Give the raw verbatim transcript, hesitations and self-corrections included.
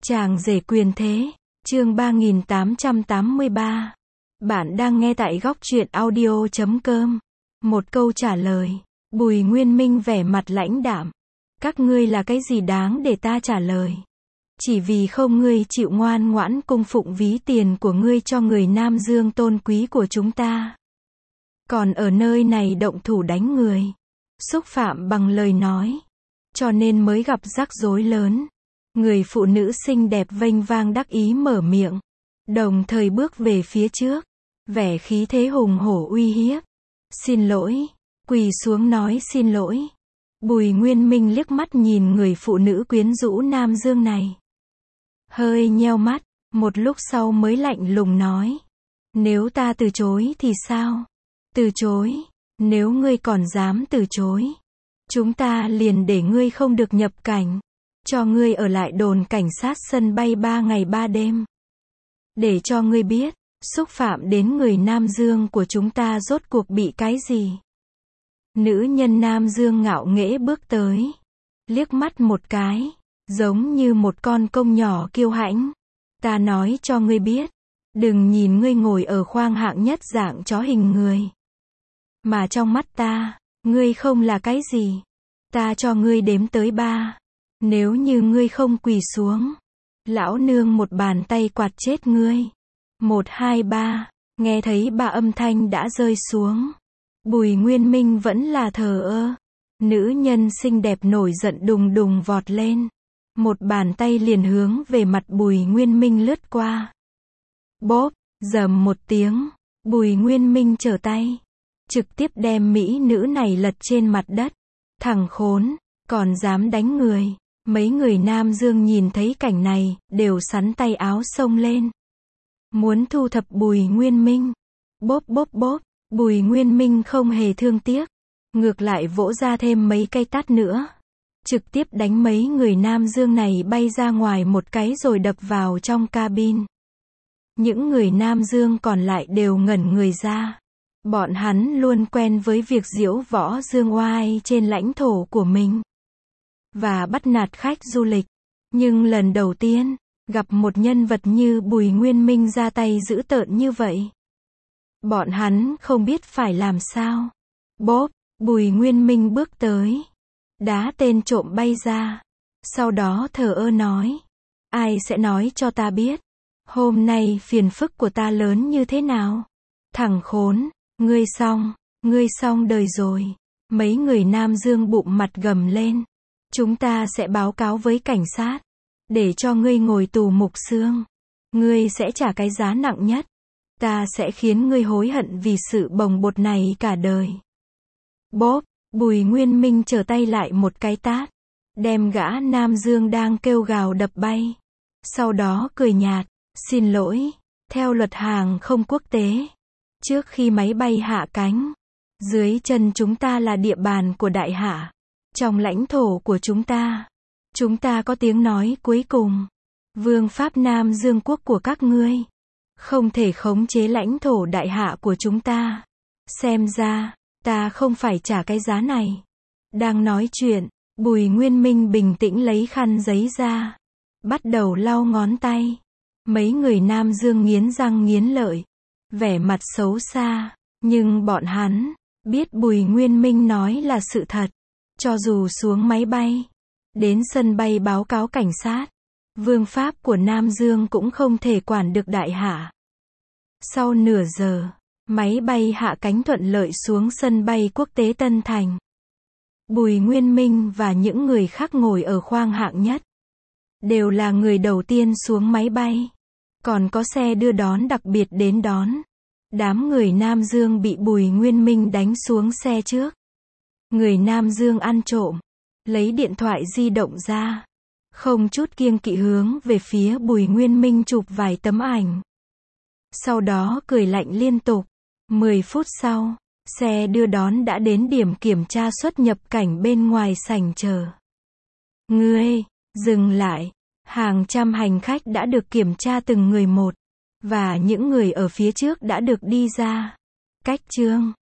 Chàng rể quyền thế, chương ba nghìn tám trăm tám mươi ba. Bạn đang nghe tại góc truyện audio chấm com. Một câu trả lời. Bùi Nguyên Minh vẻ mặt lãnh đạm. Các ngươi là cái gì đáng để ta trả lời? Chỉ vì không ngươi chịu ngoan ngoãn cung phụng ví tiền của ngươi cho người Nam Dương tôn quý của chúng ta. Còn ở nơi này động thủ đánh người. Xúc phạm bằng lời nói. Cho nên mới gặp rắc rối lớn. Người phụ nữ xinh đẹp vênh vang đắc ý mở miệng. Đồng thời bước về phía trước. Vẻ khí thế hùng hổ uy hiếp. Xin lỗi. Quỳ xuống nói xin lỗi. Bùi Nguyên Minh liếc mắt nhìn người phụ nữ quyến rũ Nam Dương này. Hơi nheo mắt, một lúc sau mới lạnh lùng nói. Nếu ta từ chối thì sao? Từ chối. Nếu ngươi còn dám từ chối, chúng ta liền để ngươi không được nhập cảnh. Cho ngươi ở lại đồn cảnh sát sân bay ba ngày ba đêm. Để cho ngươi biết, xúc phạm đến người Nam Dương của chúng ta rốt cuộc bị cái gì. Nữ nhân Nam Dương ngạo nghễ bước tới. Liếc mắt một cái, giống như một con công nhỏ kiêu hãnh. Ta nói cho ngươi biết, đừng nhìn ngươi ngồi ở khoang hạng nhất dạng chó hình người. Mà trong mắt ta, ngươi không là cái gì. Ta cho ngươi đếm tới ba. Nếu như ngươi không quỳ xuống, lão nương một bàn tay quạt chết ngươi. Một hai ba, nghe thấy ba âm thanh đã rơi xuống. Bùi Nguyên Minh vẫn là thờ ơ. Nữ nhân xinh đẹp nổi giận đùng đùng vọt lên. Một bàn tay liền hướng về mặt Bùi Nguyên Minh lướt qua. Bóp, rầm một tiếng, Bùi Nguyên Minh trở tay. Trực tiếp đem mỹ nữ này lật trên mặt đất. Thằng khốn, còn dám đánh người. Mấy người Nam Dương nhìn thấy cảnh này, đều sắn tay áo xông lên. Muốn thu thập Bùi Nguyên Minh. Bóp bóp bóp, Bùi Nguyên Minh không hề thương tiếc. Ngược lại vỗ ra thêm mấy cây tát nữa. Trực tiếp đánh mấy người Nam Dương này bay ra ngoài một cái rồi đập vào trong cabin. Những người Nam Dương còn lại đều ngẩn người ra. Bọn hắn luôn quen với việc diễu võ dương oai trên lãnh thổ của mình. Và bắt nạt khách du lịch. Nhưng lần đầu tiên, gặp một nhân vật như Bùi Nguyên Minh ra tay dữ tợn như vậy. Bọn hắn không biết phải làm sao. Bóp, Bùi Nguyên Minh bước tới. Đá tên trộm bay ra. Sau đó thờ ơ nói. Ai sẽ nói cho ta biết. Hôm nay phiền phức của ta lớn như thế nào? Thằng khốn, ngươi xong, ngươi xong đời rồi. Mấy người Nam Dương bụng mặt gầm lên. Chúng ta sẽ báo cáo với cảnh sát. Để cho ngươi ngồi tù mục xương. Ngươi sẽ trả cái giá nặng nhất. Ta sẽ khiến ngươi hối hận vì sự bồng bột này cả đời. Bóp, Bùi Nguyên Minh trở tay lại một cái tát. Đem gã Nam Dương đang kêu gào đập bay. Sau đó cười nhạt. Xin lỗi, theo luật hàng không quốc tế. Trước khi máy bay hạ cánh, dưới chân chúng ta là địa bàn của đại hạ. Trong lãnh thổ của chúng ta, chúng ta có tiếng nói cuối cùng. Vương pháp Nam Dương quốc của các ngươi không thể khống chế lãnh thổ đại hạ của chúng ta. Xem ra, ta không phải trả cái giá này. Đang nói chuyện, Bùi Nguyên Minh bình tĩnh lấy khăn giấy ra. Bắt đầu lau ngón tay. Mấy người Nam Dương nghiến răng nghiến lợi. Vẻ mặt xấu xa. Nhưng bọn hắn biết Bùi Nguyên Minh nói là sự thật. Cho dù xuống máy bay, đến sân bay báo cáo cảnh sát, vương pháp của Nam Dương cũng không thể quản được đại hạ. Sau nửa giờ, máy bay hạ cánh thuận lợi xuống sân bay quốc tế Tân Thành. Bùi Nguyên Minh và những người khác ngồi ở khoang hạng nhất. Đều là người đầu tiên xuống máy bay. Còn có xe đưa đón đặc biệt đến đón. Đám người Nam Dương bị Bùi Nguyên Minh đánh xuống xe trước. Người Nam Dương ăn trộm. Lấy điện thoại di động ra. Không chút kiêng kỵ hướng về phía Bùi Nguyên Minh chụp vài tấm ảnh. Sau đó cười lạnh liên tục. mười phút sau, xe đưa đón đã đến điểm kiểm tra xuất nhập cảnh bên ngoài sảnh chờ. Ngươi, dừng lại. Hàng trăm hành khách đã được kiểm tra từng người một. Và những người ở phía trước đã được đi ra. Cách chương